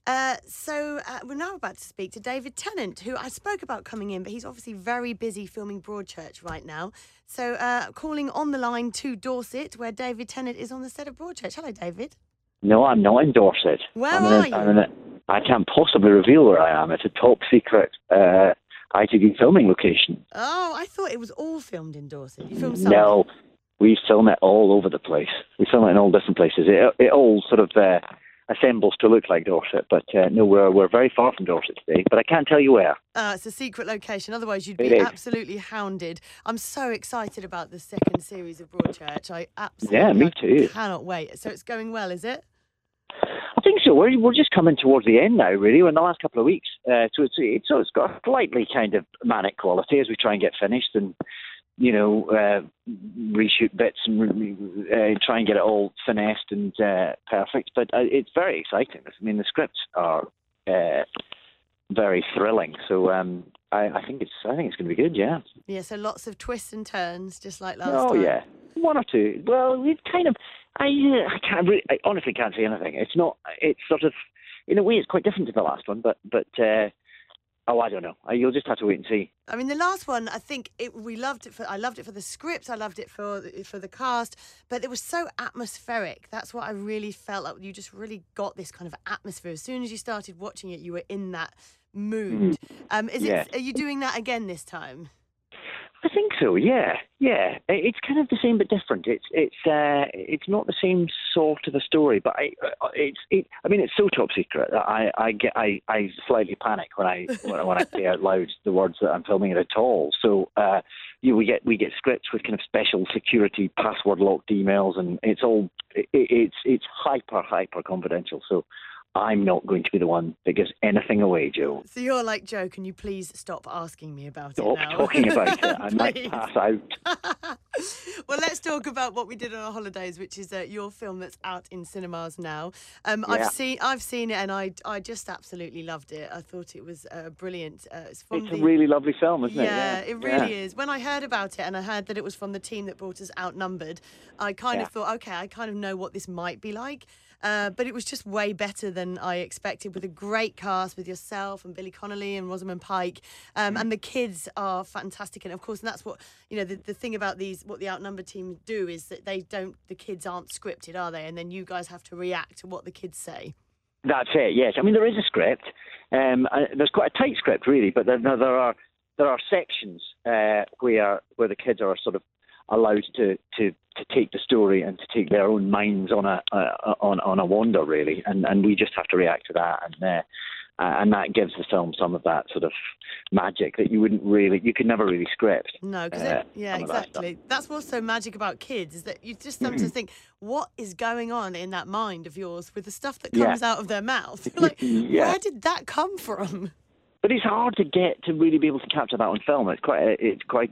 We're now about to speak to David Tennant, who I spoke about coming in, but he's obviously very busy filming Broadchurch right now. So calling on the line to Dorset, where David Tennant is on the set of Broadchurch. Hello, David. No, I'm not in Dorset. Where are you? I can't possibly reveal where I am. It's a top secret ITV filming location. Oh, I thought it was all filmed in Dorset. You filmed some? No, we film it all over the place. We film it in all different places. It all sort of assembles to look like Dorset, but no, we're very far from Dorset today. But I can't tell you where. It's a secret location. Otherwise, you'd be absolutely hounded. I'm so excited about the second series of Broadchurch. Me too. Cannot wait. So it's going well, is it? I think so. We're just coming towards the end now, really. We're in the last couple of weeks. So it's got a slightly kind of manic quality as we try and get finished and, reshoot bits and try and get it all finessed and perfect. But it's very exciting. I mean, the scripts are very thrilling. So I think it's going to be good. Yeah. Yeah. So lots of twists and turns, just like last time. Oh yeah, one or two. Well, we've kind of. I honestly can't say anything. It's not. It's sort of, in a way, it's quite different to the last one. But I don't know. You'll just have to wait and see. I mean, the last one, I think I loved it for the script. I loved it for the cast. But it was so atmospheric. That's what I really felt like. You just really got this kind of atmosphere. As soon as you started watching it, you were in that mood. Are you doing that again this time? I think so. Yeah. It's kind of the same but different. It's not the same sort of a story, but it's so top secret that I slightly panic when I say out loud the words that I'm filming it at all. So we get scripts with kind of special security password locked emails, and it's hyper confidential. So I'm not going to be the one that gives anything away, Joe. So you're like, Joe, can you please stop asking me about it now? Stop talking about it. I might pass out. Well, let's talk about what we did on our holidays, which is your film that's out in cinemas now. I've seen it, and I just absolutely loved it. I thought it was brilliant. It's a really lovely film, isn't it? Yeah, it really is. When I heard about it, and I heard that it was from the team that brought us Outnumbered, I kind of thought, okay, I kind of know what this might be like. But it was just way better than I expected, with a great cast with yourself and Billy Connolly and Rosamund Pike. And the kids are fantastic. And of course, and that's what, the thing about what the Outnumbered team do is that the kids aren't scripted, are they? And then you guys have to react to what the kids say. That's it, yes. I mean, there is a script. There's quite a tight script, really, but there are sections where the kids are sort of allowed to take the story and to take their own minds on a wander, really, and we just have to react to that, and that gives the film some of that sort of magic that you could never really script. No, because exactly. That's what's so magic about kids, is that you just sometimes think, what is going on in that mind of yours with the stuff that comes out of their mouth? You're like, where did that come from? But it's hard to get to really be able to capture that on film. It's quite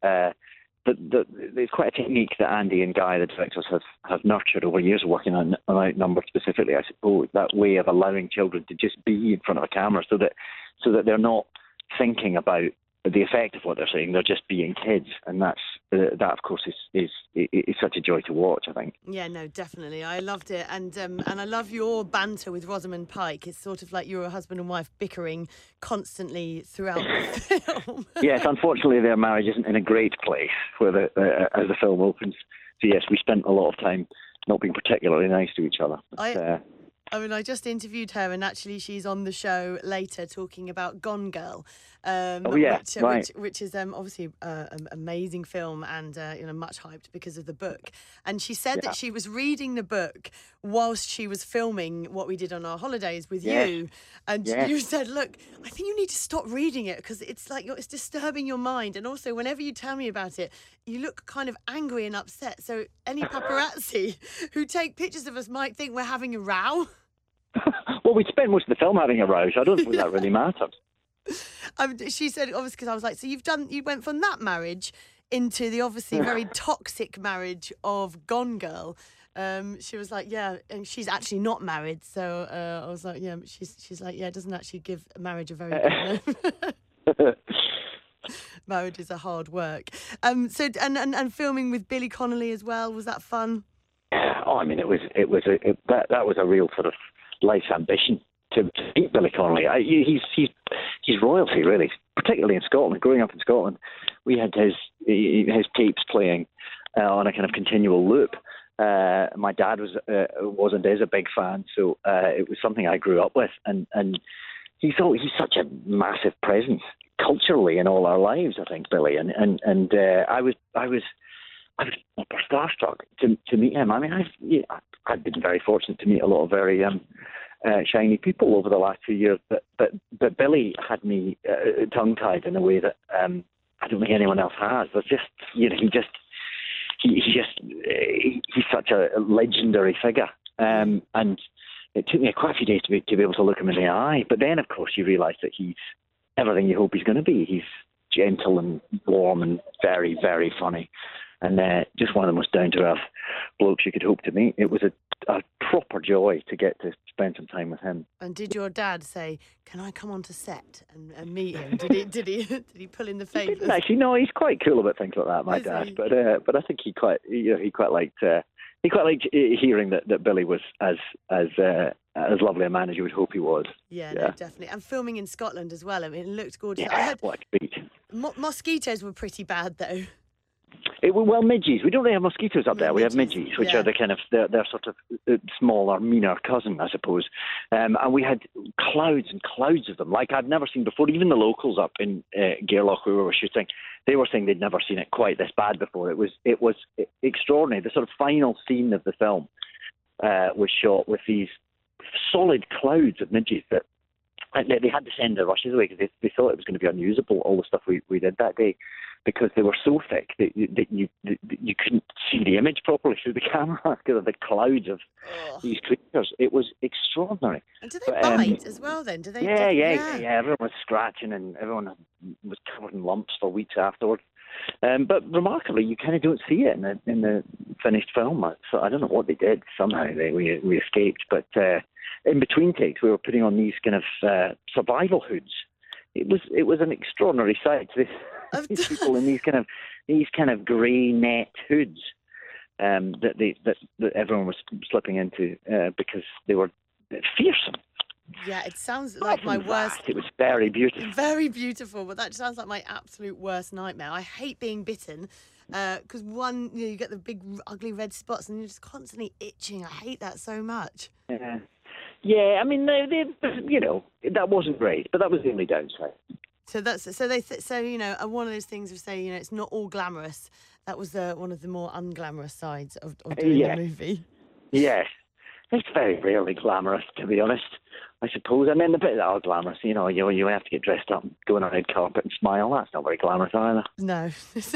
a technique that Andy and Guy, the directors, have nurtured over years of working on Outnumbered specifically, I suppose, that way of allowing children to just be in front of a camera so that they're not thinking about the effect of what they're saying. They're just being kids, and that of course is such a joy to watch, I think. Yeah, no, definitely. I loved it, and I love your banter with Rosamund Pike. It's sort of like you're a husband and wife bickering constantly throughout the film. Yes, unfortunately their marriage isn't in a great place as the film opens. So yes, we spent a lot of time not being particularly nice to each other. I just interviewed her, and actually she's on the show later talking about Gone Girl, which is obviously an amazing film and much hyped because of the book. And she said that she was reading the book whilst she was filming what we did on our holidays with you. And you said, look, I think you need to stop reading it because it's like it's disturbing your mind. And also, whenever you tell me about it, you look kind of angry and upset. So any paparazzi who take pictures of us might think we're having a row. Well, we spent most of the film having a row, so I don't think that really mattered. She said, obviously, because I was like, so you went from that marriage into the obviously very toxic marriage of Gone Girl. She was like, yeah, and she's actually not married. So I was like, yeah, but she's like, yeah, it doesn't actually give a marriage a very good name. Marriage is a hard work. So and filming with Billy Connolly as well, was that fun? Oh, I mean, that was a real sort of life's ambition to meet Billy Connolly. He's royalty, really, particularly in Scotland. Growing up in Scotland, we had his tapes playing on a kind of continual loop. My dad was and is a big fan, so it was something I grew up with, and he's such a massive presence culturally in all our lives, I think, Billy, and I was starstruck to meet him. I mean, I've been very fortunate to meet a lot of very shiny people over the last few years, but Billy had me tongue-tied in a way that I don't think anyone else has. There's just, he's such a legendary figure, and it took me quite a few days to be able to look him in the eye. But then, of course, you realise that he's everything you hope he's going to be. He's gentle and warm and very, very funny, and just one of the most down-to-earth blokes you could hope to meet. It was a proper joy to get to spend some time with him. And did your dad say, "Can I come onto set and meet him"? Did he pull in the favours? Actually, no, he's quite cool about things like that, my dad. But I think he quite liked hearing that Billy was as lovely a man as you would hope he was. Yeah, no, definitely. And filming in Scotland as well. I mean, it looked gorgeous. Yeah, what a treat. Mosquitoes were pretty bad, though. Well, midges. We don't really have mosquitoes up there. We have midges, which are the kind of they're sort of smaller, meaner cousin, I suppose. And we had clouds and clouds of them, like I'd never seen before. Even the locals up in Gairloch where we were shooting, they were saying they'd never seen it quite this bad before. It was extraordinary. The sort of final scene of the film was shot with these solid clouds of midges that they had to send the rushes away because they thought it was going to be unusable, all the stuff we did that day, because they were so thick that you couldn't see the image properly through the camera because of the clouds of these creatures. It was extraordinary. And do they bite as well then? Do they? Yeah. Everyone was scratching and everyone was covered in lumps for weeks afterwards. But remarkably, you kind of don't see it in the finished film. So I don't know what they did. Somehow we escaped, but in between takes we were putting on these kind of survival hoods. It was an extraordinary sight. These people in these kind of grey net hoods that everyone was slipping into because they were fearsome. Yeah, it sounds like my worst. It was very beautiful. Very beautiful, but that sounds like my absolute worst nightmare. I hate being bitten because you get the big ugly red spots and you're just constantly itching. I hate that so much. Yeah. I mean, that wasn't great, but that was the only downside. So one of those things of saying, it's not all glamorous. That was one of the more unglamorous sides of doing the movie. Yes, it's very rarely glamorous, to be honest. I suppose. I mean, the bit that are glamorous, you have to get dressed up, go on a red carpet and smile. That's not very glamorous either. No.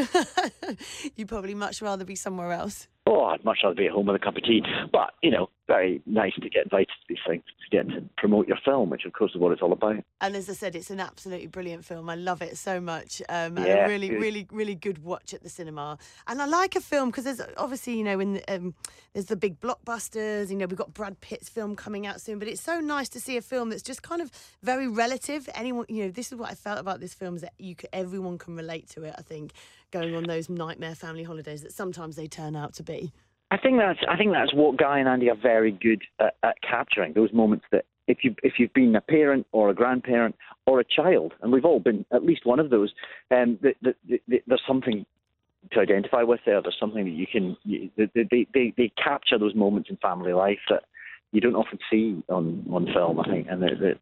You'd probably much rather be somewhere else. Oh, I'd much rather be at home with a cup of tea. But, very nice to get invited to these things, to get to promote your film, which, of course, is what it's all about. And as I said, it's an absolutely brilliant film. I love it so much. And a really, really, really good watch at the cinema. And I like a film because there's obviously, there's the big blockbusters. We've got Brad Pitt's film coming out soon. But it's so nice to see a film that's just kind of very relative. Anyone, this is what I felt about this film, is that everyone can relate to it, I think, going on those nightmare family holidays that sometimes they turn out to be. I think that's what Guy and Andy are very good at capturing, those moments that if you've been a parent or a grandparent or a child, and we've all been at least one of those, there's something to identify with there. There's something that you can. They capture those moments in family life that you don't often see on film, I think, and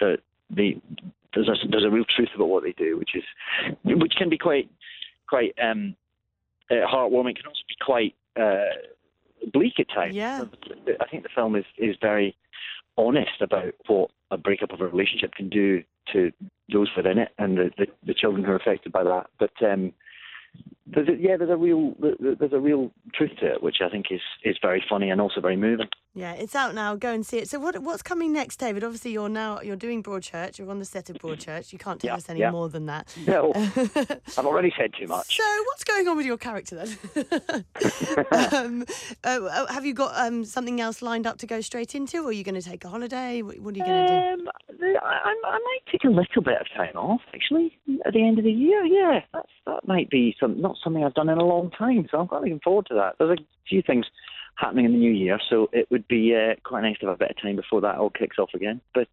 there's a real truth about what they do, which can be quite heartwarming. It can also be quite bleak at times. Yeah. I think the film is very honest about what a breakup of a relationship can do to those within it and the children who are affected by that. But there's a real truth to it, which I think is very funny and also very moving. Yeah, it's out now. Go and see it. So what's coming next, David? Obviously, you're doing Broadchurch. You're on the set of Broadchurch. You can't tell us any more than that. No, I've already said too much. So what's going on with your character then? Have you got something else lined up to go straight into, or are you going to take a holiday? What are you going to do? I might take a little bit of time off, actually, at the end of the year. Yeah, that might be not something I've done in a long time, so I'm quite looking forward to that. There's a few things happening in the new year. So it would be quite nice to have a bit of time before that all kicks off again. But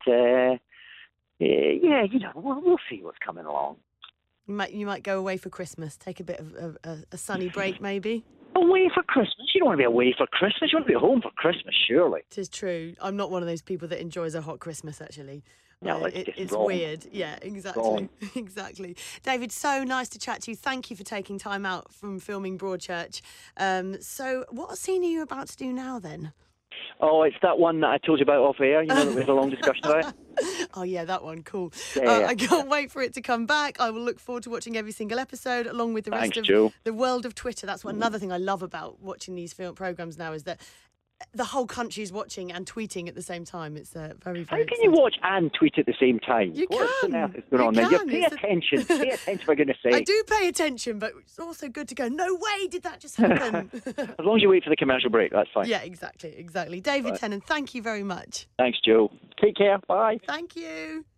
yeah, we'll see what's coming along. You might go away for Christmas, take a bit of a sunny break, maybe. Away for Christmas? You don't want to be away for Christmas. You want to be at home for Christmas, surely. It is true. I'm not one of those people that enjoys a hot Christmas, actually. No, it's wrong. Weird. Yeah, exactly. Wrong. Exactly. David, so nice to chat to you. Thank you for taking time out from filming Broadchurch. So what scene are you about to do now, then? Oh, it's that one that I told you about off air, you know, that we had a long discussion about. Oh, yeah, that one. Cool. Yeah. I can't wait for it to come back. I will look forward to watching every single episode along with the rest of Joe. the world of Twitter. That's another thing I love about watching these film programmes now is that the whole country's watching and tweeting at the same time. It's very, very How can you watch and tweet at the same time? You What can. on earth is going on there? Pay attention. Pay attention, for goodness sake. I do pay attention, but it's also good to go, no way did that just happen. As long as you wait for the commercial break, that's fine. Yeah, exactly. David Tennant, thank you very much. Thanks, Joe. Take care. Bye. Thank you.